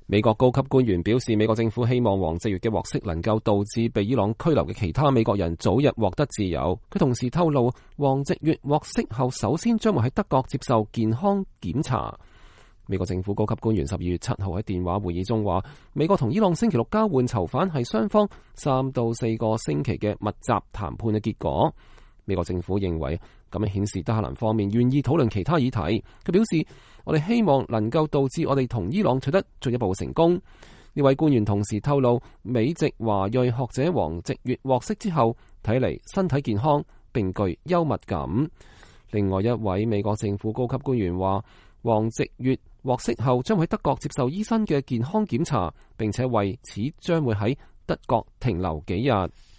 美國高級官員表示，美國政府希望黃夕悅嘅獲釋能夠導致被伊朗拘留嘅其他美國人早日獲得自由。佢同時透露，黃夕悅獲釋後首先將會喺德國接受健康檢查。美國政府高級官員12月7號喺電話會議中話，美國同伊朗星期六交換囚犯係雙方3到4個星期嘅密集談判嘅結果。美國政府認為咁樣顯示德黑蘭方面願意討論其他議題。佢表示，我哋希望能夠導致我哋同伊朗取得進一步成功。呢位官員同時透露，美籍華裔學者黃夕悅獲釋之後，睇嚟身體健康並具幽默感。另外一位美國政府高級官員話，黃夕悅獲釋後將會喺德國接受醫生嘅健康檢查，並且為此將會喺德國停留幾日。